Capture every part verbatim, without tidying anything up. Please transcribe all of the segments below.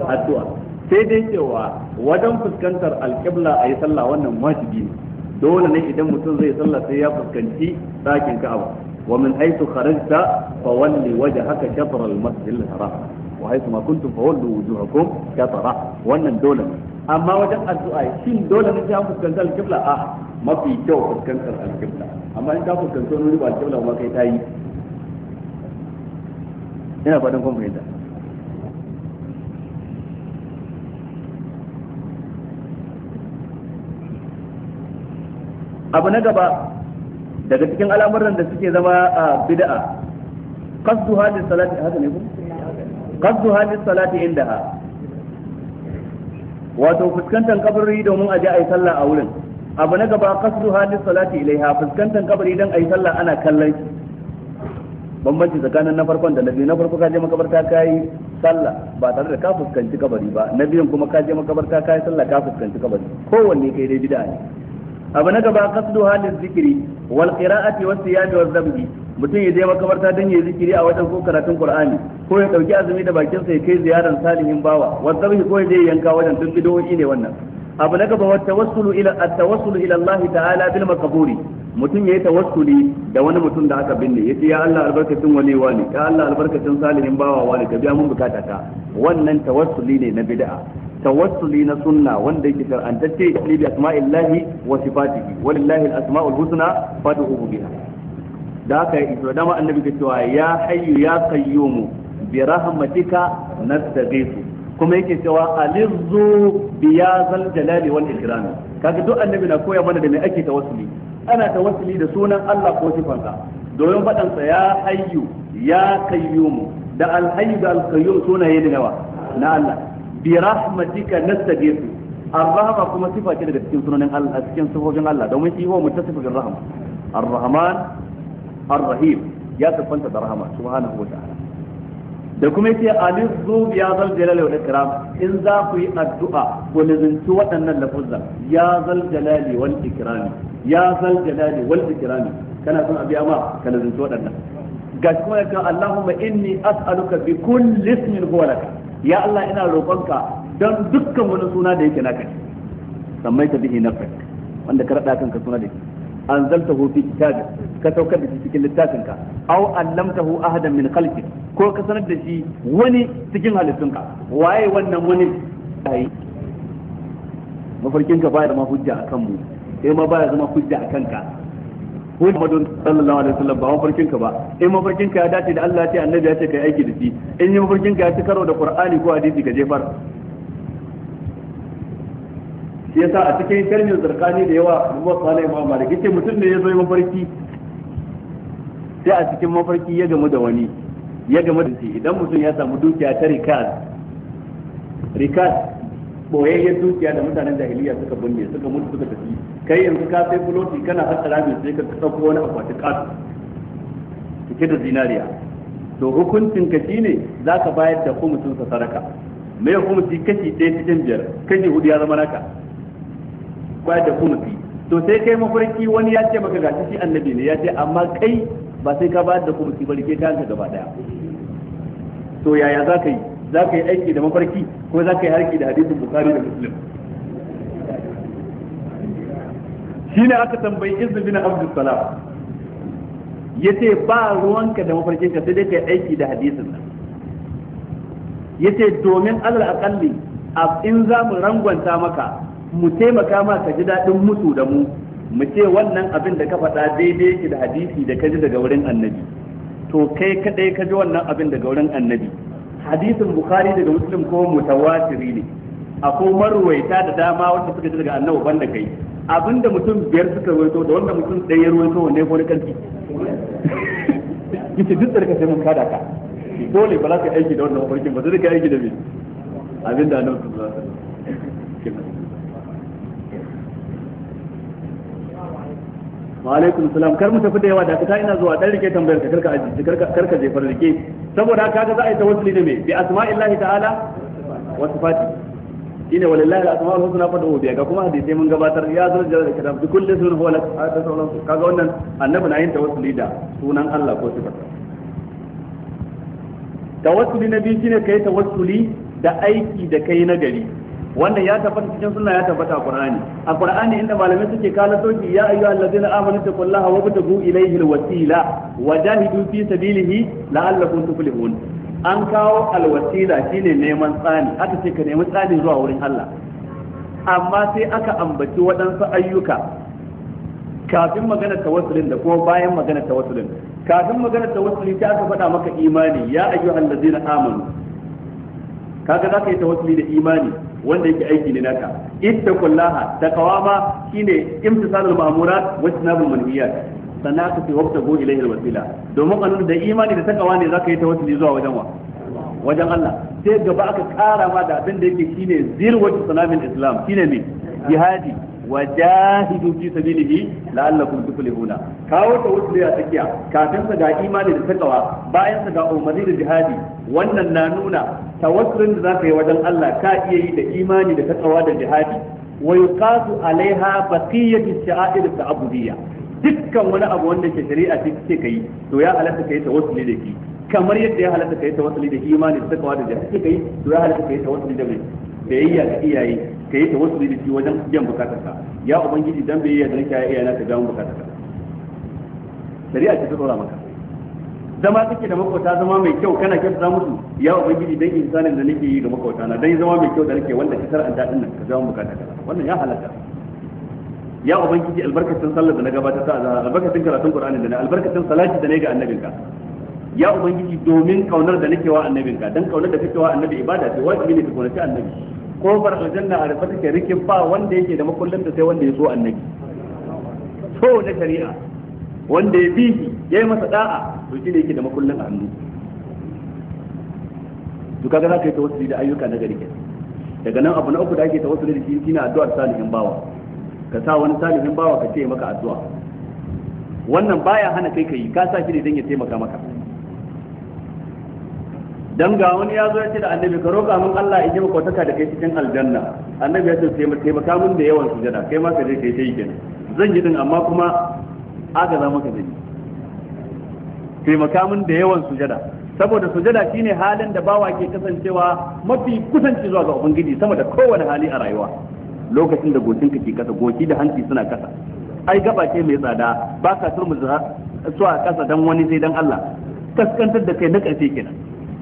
addu'a sai dai cewa wajen fuskantar alqibla ayi sallah wannan wajibi ne dole ne idan mutum zai sallah sai ya fuskanci dakin Ka'aba wa min haythu kharajta fawalli wajhaka shatr al-masjid al-haram wa haythu ma kuntum fawallu wujuhakum shatara wannan dole ne amma wajen addu'a shin dole ne sai an fuskanta alqibla a mafi kyau fuskantar alqibla amma in ka fuskanta wani ba alqibla ba kai tayi ina fatan kun fahimta abu na gaba daga cikin al'amuran da suke zama a bid'a qasdu hadis salati haka ne ku qasdu hadis salati indaha wato fuskantar kabari domin a je a yi sallah a wurin abu na gaba qasdu hadis salati ilaiha fuskantar kabari dan a yi sallah ana kallon shi bambanci tsakanin na farkon da na biyu na farko ka je makabarta ka yi sallah ba tare da ka fuskanci kabari ba na biyun kuma ka je makabarta ka yi sallah ka fuskanci kabari kowanne kai dai bid'a ne abu na gaba qasdu halin zikiri wal qira'ati was siyami waz zabhi mutum ya je makabarta dan yayi zikiri a wajen ko karatun qur'ani ko ya dauki azumi da bakin sa ya kai ziyaran salihin bawa waz zabhi ko ya je yanka wajen duk bid'o'i ne wannan abu na gaba wat tawassulu ila at-tawassulu ila Allah ta'ala bil maqburi mutum yayi tawassuli da wani mutum da aka binne yace ya Allah albarkatun wani wani ya Allah albarkatun salihin bawa wani ka biya mun bukata ta wannan tawassuli ne na bid'a tawassuli na sunna wanda yake shar'antacce li bi asma'illahi wa sifatihi walillahi al-asma'ul husna fad'uhu biha da haka iso dama annabi ke cewa ya hayyu ya qayyumu bi rahmatika nastaghithu kuma yake cewa alizzu bi ya zal jalali wal ikram kaga duk annabi na koya mana da me ake tawassuli ana tawassuli da sunan Allah ko sifansa domin fadan sa ya hayyu ya qayyumu da al-hayyu da al-qayyum sunaye da nawa na Allah bi rahmatika nastaghithu ar-rahma kuma sifa ce daga cikin sunanin Allah cikin sifofin Allah domin shi huwa muttasifu bil rahma ar-rahman ar-rahim ya tafanta da rahama subhanahu wa ta'ala da kuma yace alizu ya zal jalali wal ikram in za ku yi addu'a ku lizinci waɗannan lafuzan ya zal jalali wal ikram ya zal jalali wal ikram kana son abiya ma ka lizinci waɗannan gashi kuma yace Allahumma inni as'aluka bi kulli ismin huwa lak ya Allah ina roƙonka don dukkan wani suna da yake naka sammaita bihi nafsak wanda ka rada kanka suna da shi anzaltahu fi kitabik ka saukar da shi cikin littafinka aw allamtahu ahadan min khalqik ko ka sanar da shi wani cikin halittunka waye wannan wani ai mafarkin ka baya zama hujja akan mu sai ma baya zama hujja akan ka Muhammadu sallallahu alaihi wasallam ba mafarkin ka ba in mafarkin ka ya dace da Allah ya ce annabi ya ce kai aiki da shi in yi mafarkin ka ya ci karo da Qur'ani ko hadisi ka jefar shi yasa a cikin sharhin zarkani da yawa Muhammad sallallahu alaihi wasallam yace mutum ne ya zo mafarki sai a cikin mafarki ya gamu da wani ya gamu da shi idan mutum ya samu dukiya ta rikaz rikaz boyayyen dukiya da mutanen jahiliya suka binne suka mutu suka tafi kai yanzu ka sai fuloti kana hatsara mai sai ka dauko wani akwati kasu cike da zinariya to hukuncin ka shine zaka bayar da kumutun sa sadaka me hukunci kashi ɗaya cikin biyar kashi hudu ya zama naka bayar da kumuti to sai kai mafarki wani ya ce maka gashi shi annabi ne ya ce amma kai ba sai ka bayar da kumuti ba rike kanka gaba daya to yaya za ka yi za ka yi aiki da mafarki ko za ka yi harki da hadisin bukhari da muslim shine aka tambayi izz bin abdus salam yace ba ruwanka da mafarkin ka sai dai kai aiki da hadisin nan yace domin Allah akalli in za mu rangwanta maka mu taimaka ma ka ji dadin mutu da mu mu ce wannan abin da ka faɗa daidai yake da hadisi da ka ji daga wurin annabi to kai kadai ka ji wannan abin daga wurin annabi hadisin bukhari daga muslim ko mutawatiri ne akwai marwaita da dama wanda suka ji daga annabi banda kai abinda mutum biyar suka ruwaito da wanda mutum ɗaya ya ruwaito wanne ko ne kanki yace duk da sai mun kada ka dole ba za ka aiki da wannan mafarkin ba zai ka aiki da me abinda annabi sallallahu alaihi wasallam wa alaikum salam kar mu tafi da yawa da ka ina zuwa dan rike tambayar ka karka aji karka karka je farrike saboda haka ga za a yi tawassuli da me bi asma'illahi ta'ala wa sifati shine walillahi al-asma'ul husna fad'u biha ga kuma hadisi mun gabatar ya zo da kitab bi kulli sunan huwa lak ta sauran kaga wannan annabi na yin tawassuli da sunan Allah ko sifarsa tawassuli nabi shine kai tawassuli da aiki da kai na gari. wannan ya tabbata cikin sunna ya tabbata a Qur'ani a Qur'ani inda malamai suke kala soki ya ayyuhal ladzina amanu taqullaha wabtagu ilayhi alwasila wajahidu fi sabilihi la'allakum tuflihun. an kawo alwasila shine neman tsani, aka ce ka nemi tsani zuwa wurin Allah, amma sai aka ambaci waɗansu ayyuka kafin maganar tawassulin da kuma bayan maganar tawassulin. Kafin maganar tawassuli sai aka faɗa maka imani ya ayyuhal ladzina amanu, kaga zaka yi tawassuli da imani wanda yake aiki ne naka. ittaqullaha taqwa ma shine imtisalul ma'murat wa tinabul manhiyat, sannan aka ce wabtagu ilayhi alwasila, domin an da imani da taqwa ne zaka yi tawassuli zuwa wajen wa wajen Allah. sai gaba aka kara ma da abin da yake shine zirwatu sanamin islam, shine ne jihadi wajahidu fi sabilihi la'allakum tuflihuna. kawo tawassuli a tsakiya kafin sa ga imani da taqwa, bayan sa ga umarni da jihadi. wannan na nuna tawassulin da zaka yi wajen Allah ka iya yi da imani da taqwa da jihadi. wa yuqasu alaiha baqiyatu sha'air at-ta'budiyya, dukkan wani abu wanda ke shari'a ce ce kai to ya halatta kai tawassuli da shi, kamar yadda ya halatta kai tawassuli da imani da taqwa da jihadi kai to ya halatta kai tawassuli da mai biyayya ga iyaye, ka yi tawassuli da shi wajen biyan bukatarka. ya ubangiji dan biyayya da nake iyaye na ka biya mun bukatarka. shari'a ce ta dora maka. zama kake da makota zama mai kyau kana kyautata musu, ya ubangiji dan insanin da nake yi ga makota na dan zama mai kyau da nake wanda ka shar'anta din nan ka biya mun bukatarka. wannan ya halatta. ya ubangiji albarkatun sallar da na gabatar ta azhar, albarkatun karatun qur'ani da na albarkatun salati da ne ga annabinka. ya ubangiji domin kaunar da nake wa annabinka, dan kaunar da kake wa annabi ibada ce, wajibi ne ka kaunaci annabi. kofar aljanna a rufe take rikin ba wanda yake da makullin da sai wanda ya so annabi. so na shari'a wanda ya bi ya yi masa da'a to shi ne yake da makullin a hannu. to kaga za ka yi tawassuli da ayyuka na gari. daga nan abu na uku da ake tawassuli da shi shine addu'ar salihin bawa. ka sa wani salihin bawa ka ce maka addu'a. wannan baya hana kai kai, ka sa shi ne dan ya taimaka maka. dan ga wani ya zo ya ce da annabi ka roƙa min Allah ya ji maka wataka da kai cikin aljanna. annabi ya ce taimaka min da yawan sujada, kai ma ka je kai tai kenan. zan yi din amma kuma aka za maka zai taimaka min da yawan sujada, saboda sujada shine halin da bawa ke kasancewa mafi kusanci zuwa ga ubangiji sama da kowane hali a rayuwa. lokacin da goshin ka ke kasa, goshi da hanci suna kasa, ai gaba ce mai tsada, ba ka turmuza su a kasa dan wani sai dan Allah. kaskantar da kai na ƙarfe kenan.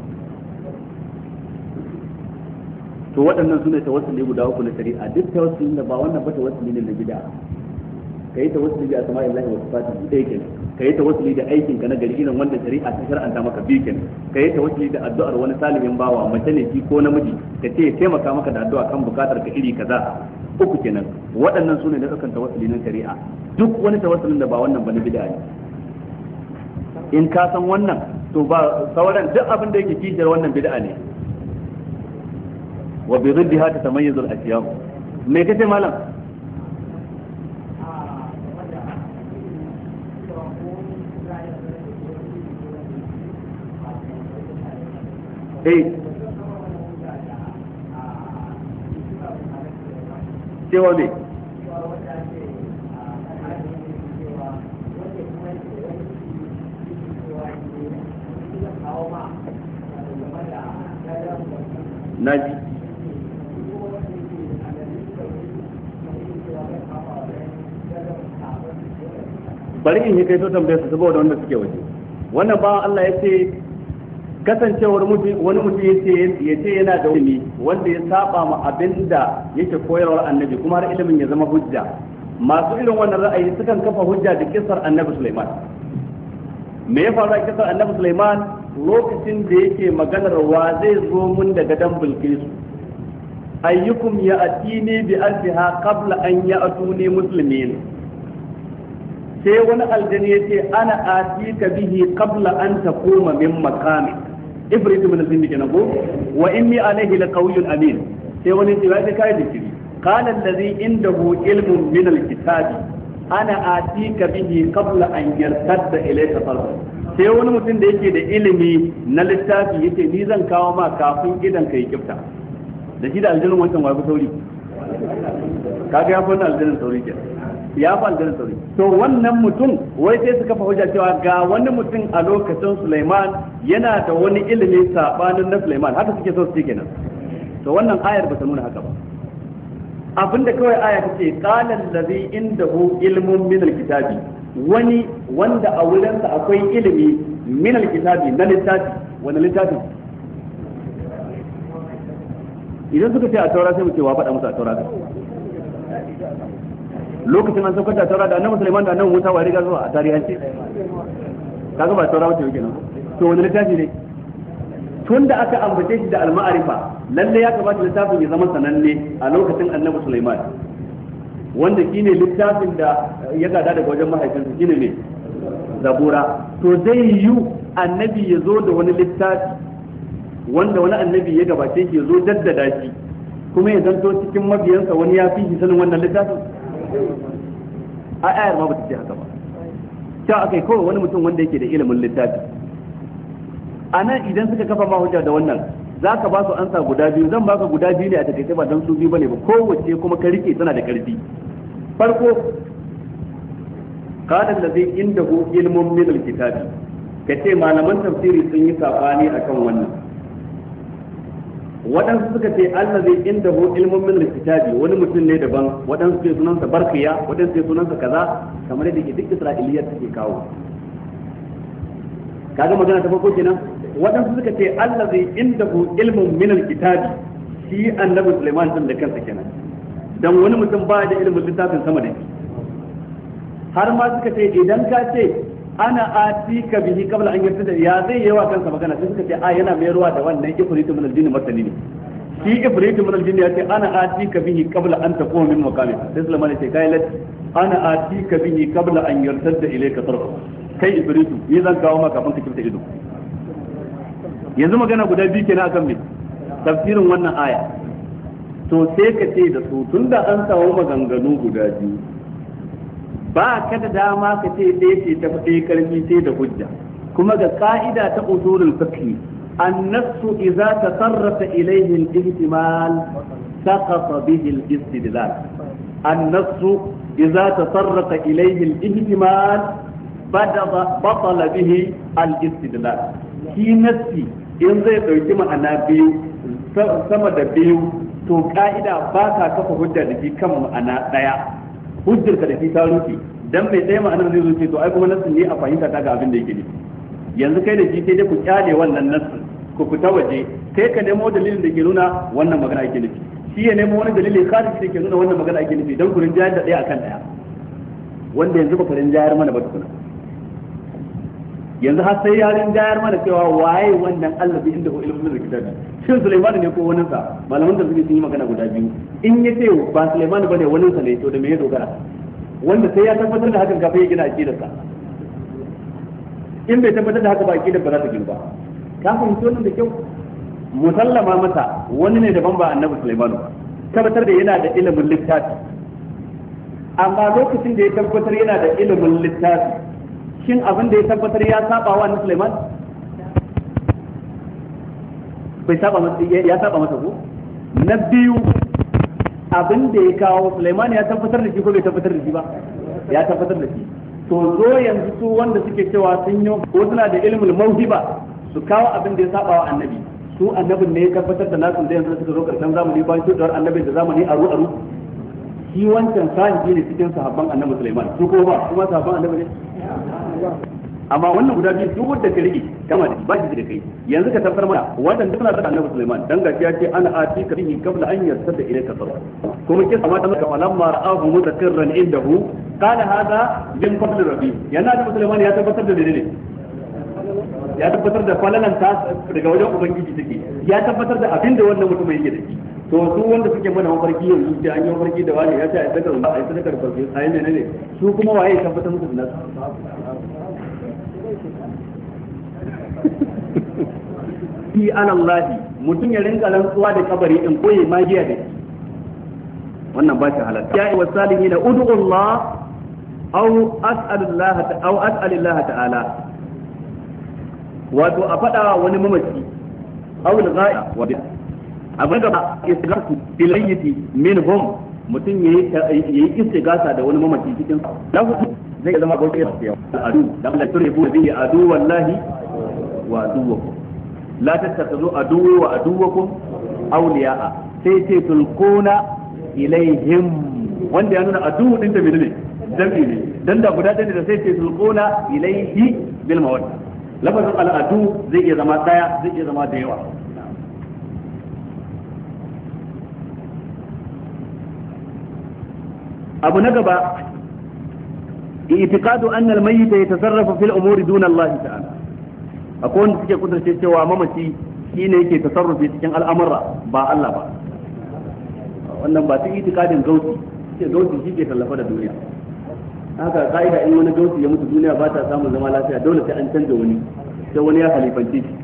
to waɗannan sune tawassuli guda uku na shari'a. duk tawassuli da ba wannan ba tawassuli ne na bid'a. kai tawassuli da asma'illahi wa sifatihi dai kenan, kai tawassuli da aikin ka na gari irin wanda shari'a ta shar'anta maka bi kenan, kai tawassuli da addu'ar wani salihin bawa mace ne shi ko namiji ka ce ya taimaka maka da addu'a kan bukatar ka iri kaza. uku kenan. waɗannan sune da dukkan tawassuli na shari'a. duk wani tawassulin da ba wannan ba na bid'a ne. in ka san wannan to ba sauran duk abin da yake kishiyar wannan bid'a ne. wa bi riddiha tatamayyazu al-ashiya. me kace malam? eh cewa ne naji bari in yi kai to tambaye su saboda wanda suke waje. wannan ba Allah ya ce kasancewar wani mutum ya ce yana da ilimi wanda ya saba ma abinda yake koyarwar annabi kuma har ilimin ya zama hujja. masu irin wannan ra'ayi sukan kafa hujja da kisar annabi Sulaiman. me ya faru a kisar annabi Sulaiman? lokacin da yake maganar wa zai zo mun daga dan Bilkisu, ayyukum ya atini bi alfiha qabla an ya'tuni muslimin. sai wani aljani ya ce ana atika bihi qabla an taquma min maqami ifritu min al-jinni kenan ko wa inni alayhi laqawiyyun amin. sai wani ya ce kai da kiri qala allazi indahu ilmun min al-kitabi ana atika bihi qabla an yartadda ilayka qalbi. sai wani mutum da yake da ilimi na littafi yace ni zan kawo ma kafin gidan kai kifta. da shi da aljannin wancan wa fi sauri, kaga ya fi wannan aljannin sauri kenan, ya fi aljannin sauri. to wannan mutum wai sai suka fa hujja cewa ga wani mutum a lokacin Sulaiman yana da wani ilimi sabanin na Sulaiman, haka suke so su ce kenan. to wannan ayar ba ta nuna haka ba. Abinda kawai aya ta ce qala allazi indahu ilmun min alkitabi, wani wanda a wurinsa akwai ilimi min alkitabi na littafi. Wani littafi? Idan suka ce a taura sai mu ce wa faɗa musu a taura. Lokacin an saukar da taura da annabi Sulaiman da annabi Musa wa riga zuwa a tarihance, kaga ba taura wace yake nan. To wani littafi ne? Tun da aka ambace shi da al-ma'arifa, lalle ya kamata littafin ya zama sananne a lokacin annabi Sulaiman, wanda shine littafin da ya gada daga wajen mahaifinsa, shine ne Zabura. To zai yi annabi ya zo da wani littafi wanda wani annabi ya gabace shi ya zo daddada shi, kuma ya zanto cikin mabiyansa wani ya fi shi sanin wannan littafin? A ayar ma ba ta ce haka ba. Cewa akai kawai wani mutum wanda yake da ilimin littafi. A nan idan suka kafa ma hujja da wannan, za ka ba su ansa guda biyu. Zan baka guda biyu ne a takaice, ba don su biyu bane ba, kowace kuma ka rike tana da karfi. Farko, qala allazi indahu ilmun min alkitabi, kace malaman tafsiri sun yi sabani akan wannan. Waɗansu suka ce allazi indahu ilmun min alkitabi wani mutum ne daban, waɗansu ce sunansa Barkiya, waɗansu ce sunansa kaza, kamar yadda duk Isra'iliyar take kawo. Kaga magana ta farko kenan. Waɗansu suka ce allazi indahu ilmun min alkitabi, shi annabi Sulaiman din da kansa kenan, dan wani mutum ba da ilimin littafin sama da shi. Har ma suka ce idan ka ce ana atika bihi qabla an yartada, ya zai yawa kansa magana, sai suka ce a yana mai ruwa da wannan ifritu min aljinni martani ne. Shi ifritu min aljinni ya ce ana atika bihi qabla an taquma min maqamik, sai Sulaiman ya ce kai lati ana atika bihi qabla an yartada ilayka tarfu, kai ifritu ni zan kawo maka kafin ka kifta ido. Yanzu magana guda biyu kenan akan me tafsirin wannan aya. To sai ka ce da su tunda an samu maganganu guda biyu, ba ka da dama ka ce ɗaya ce ta fi karfi sai da hujja. Kuma ga ka'ida ta usulul fiqh, an-nassu idza tasarrafa ilayhi al-ihtimal saqata bihi al-istidlal. An-nassu idza tasarrafa ilayhi al-ihtimal batala bihi al-istidlal. Shi nassi in zai dauki ma'ana biyu sama da biyu, to ka'ida ba ka kafa hujja da shi kan ma'ana daya. Hujjar ka da shi ta rufe, dan mai ɗaya ma'anar zai zuce to ai kuma nassin ne a fahimta ta ga abin da yake ne. Yanzu kai da shi sai dai ku kyale wannan nassin, ku fita waje, kai ka nemo dalilin da ke nuna wannan magana ake nufi, shi ya nemo wani dalili khariji da ke nuna wannan magana ake nufi, dan ku rinjayar da ɗaya akan ɗaya, wanda yanzu ba ku rinjayar mana ba tukuna. Yanzu har sai yarin jayar mana cewa waye wannan Allah bi inda ko ilmin da kitabi, shin Sulaiman ne ko wannan sa? Malaman da suke sun yi magana guda biyu. In ya ce ba Sulaiman bane wannan sa ne, to da me ya dogara? Wanda sai ya tabbatar da hakan kafin ya gina aqidar sa. In bai tabbatar da haka ba, aqidar ba za ta gina ba. Ka fahimci wannan da kyau? Musallama mata wani ne daban ba Annabi Sulaiman ba. Tabbatar da yana da ilimin littafi. Amma lokacin da ya tabbatar yana da ilimin littafi, shin abin da ya tabbatar ya saba wa annabi Sulaiman? Bai saba masa, ya saba masa ko? Na biyu, abin da ya kawo Sulaiman ya tabbatar da shi ko bai tabbatar da shi ba? Ya tabbatar da shi. To zo yanzu su wanda suke cewa sun yi ko suna da ilmul mawhiba su kawo abin da ya saba wa annabi. Su annabin ne ya tabbatar da nasu da yanzu suka zo karshen zamani bayan shudar annabin da zamani aru aru. Shi wancan sahibi ne cikin sahabban annabi Sulaiman, su ko ba kuma sahabban annabi ne. Amma wannan guda biyu duk wanda ka rike kama da ba shi da kai. Yanzu ka tabbatar mana wannan duk suna da annabi Sulaiman, dan gaskiya ce ana ati ka bihi qabla an yarsada ilayka sarra. Kuma kin amma ta falamma ra'ahu mutakirran indahu qala hadha min fadli rabbi. Yana da Sulaiman ya tabbatar da dalilin, ya tabbatar da falalan ta daga wajen ubangiji take, ya tabbatar da abin da wannan mutum yake da shi. To su wanda suke mana mafarki yanzu sai an yi mafarki da wani ya ce a sadakar ba a yi sadakar farko a yi menene, su kuma waye tabbatar musu da nasu? Fi alallahi, mutum ya rinka rantsuwa da kabari in koyi magiya da shi, wannan ba shi halatta. Ya yi wa salihi na ud'u Allah aw as'alullah aw as'alillah ta'ala, wato a faɗa wani mamaci aw al-ghaib wa abin da istighathu bil mayyit minhum, mutum yayi yayi istighatha da wani mamaci cikin da zai zama gobe ya tsaya adu da Allah turibu bihi adu wallahi wa aduwakum la tattakhudhu aduwwa wa aduwwakum awliya'a sai ce tulquna ilaihim wanda ya nuna adu din da menene jam'i ne dan da guda ɗaya ne da sai ce tulquna ilaihi bil mawadda lafazin al'adu zai iya zama daya zai iya zama da yawa abu na gaba i'tiqadu anna al-mayyit yatasarrafu fil umuri duna Allah ta'ala akwai wanda suke kudurce cewa mamaci shine yake tasarrufi cikin al'amura ba Allah ba wannan ba ta i'tiqadin gausi ce gausi shi ke tallafa da duniya haka ka'ida in wani gausi ya mutu duniya ba ta samun zama lafiya dole sai an canza wani sai wani ya halifanci shi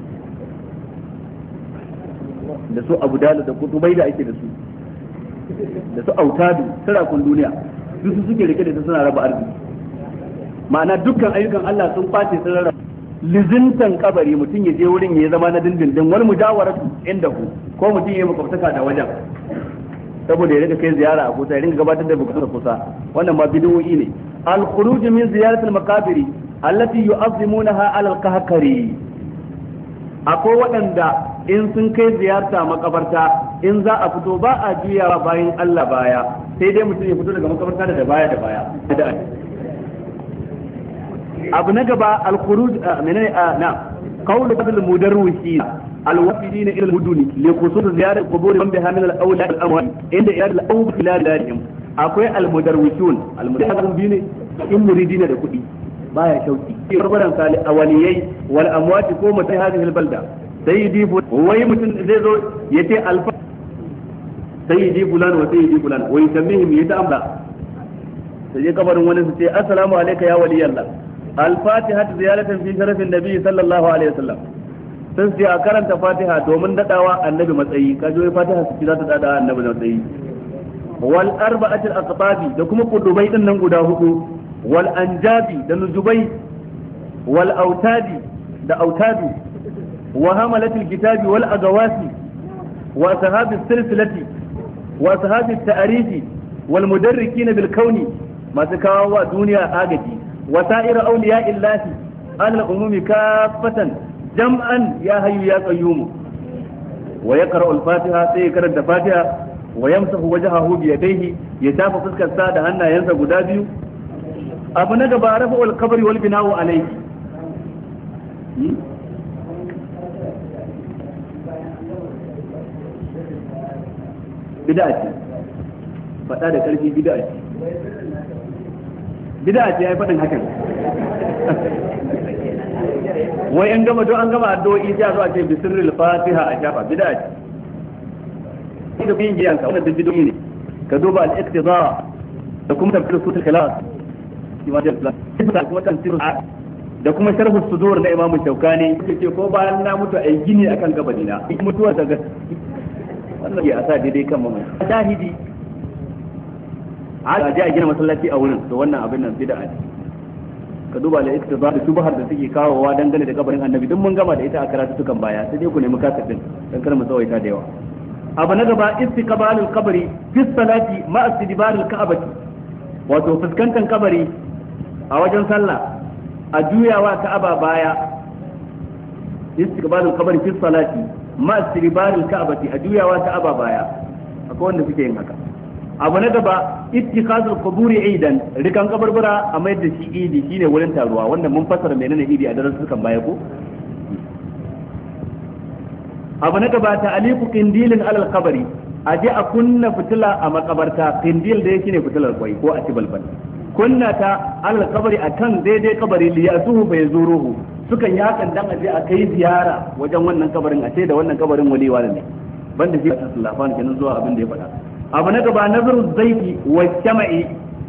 da su abu dalu da kutubai da ake da su da su autadu sarakun duniya duk su suke rike da su suna raba arziki ma'ana dukkan ayyukan Allah sun face sun rarraba lizintan kabari mutum ya je wurin ya zama na dindindin wal mujawaratu indahu ko mutum ya makwabtaka da wajen saboda ya riga kai ziyara a kusa ya ringa gabatar da bukatar kusa wannan ma bid'o'i ne al khuruj min ziyarat al maqabiri allati yu'azzimunaha ala al kahkari akwai waɗanda in sun kai ziyarta makabarta in za a fito ba a juyawa bayan Allah baya sai dai mutum ya fito daga makabarta da baya da baya abu na gaba al-khuruj menene na qawlu fadl mudarrisin al-wafidin ila al-muduni li khusus ziyarat qubur man biha min al-awla al-amwal inda iyad al-awd ila darihim akwai al-mudarrisun al-mudarrisun bine in muridina da kudi baya shauki barbaran sali awaliyai wal amwat ko mutai hadhihi al-balda sayyidi wai mutum zai zo yace alfa sayyidi fulan wa sayyidi fulan wai tamihim yata amla sai kabarin wani su ce assalamu alayka ya wali Allah al-fatiha ziyaratan fi sharafin nabi sallallahu alaihi wasallam sun ce a karanta fatiha domin dadawa annabi matsayi kaje wai fatiha su za ta dada annabi matsayi wal arba'ati al-aqtabi da kuma kudubai din nan guda hudu wal anjabi da nujubai wal autadi da autadi wa hamalatil kitabi wal agawasi wa sahabi silsilati wa sahabi ta'rifi wal mudarrikin bil kauni masu kawo wa duniya agaji wa sa'ir awliya illahi al umumi kaffatan jam'an ya hayyu ya qayyum wa yaqra al fatiha sai karanta fatiha wa yamsahu wajhahu bi yadayhi ya tafa fuskar sa da hannayensa guda biyu abu na gaba rafa al qabri wal bina'u alayhi bid'a ce faɗa da ƙarfi bid'a ce bid'a ce yayi faɗin hakan wai an gama don an gama addu'o'i sai a zo a ce bisirril fatiha a shafa bid'a ce da bin giyan ka wannan da bid'o'i ne ka duba al-iqtida da kuma tafsir sutul ikhlas shi ma da kuma tafsir da kuma sharh as-sudur na Imam Shawkani yake ko bayan na mutu ai gini akan gabanina mutuwa daga wannan ya asa daidai kan mamai shahidi a ji a gina masallaci a wurin to wannan abin nan bid'a ne ka duba da iktiza da shubhar da suke kawowa dangane da kabarin annabi duk mun gama da ita a karatu tukan baya sai dai ku nemi kasar din dan kar mu tsawaita da yawa abu na gaba istiqbalul qabri fi salati ma istidbaril ka'bati wato fuskantar kabari a wajen sallah a juyawa ka'aba baya istiqbalul qabri fi salati ma istidbaril ka'bati a juyawa ka'aba baya akwai wanda suke yin haka abu na gaba ittikhazul quburi idan rikan kabarbura a mai da shi idi shine wurin taruwa wanda mun fassara menene idi a darasin kan baya ko abu na gaba ta'aliqu qindilin alal qabri aje a kunna fitila a makabarta qindil da yake ne fitilar kwai ko a tibalbal kunna ta alal qabri akan daidai kabari li yasuhu bai zuruhu sukan yi hakan dan aje a kai ziyara wajen wannan kabarin a ce da wannan kabarin waliwa ne banda shi sallallahu alaihi wasallam zuwa abin da ya faɗa abu na gaba nazaru zaiti wa jama'i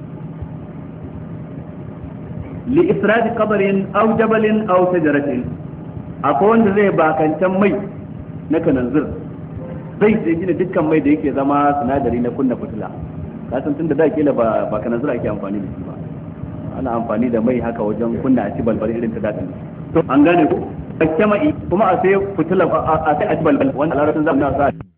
li isradi qabrin aw jabalin aw shajaratin akwai wanda zai bakancan mai na kananzir zai sai gina dukkan mai da yake zama sinadari na kunna fitila kasan tunda da kila ba ba kananzir ake amfani da shi ba ana amfani da mai haka wajen kunna a ci balbal irin ta dadin to an gane ko jama'i kuma a sai fitila a sai a ci balbal wannan larabcin zamanin sa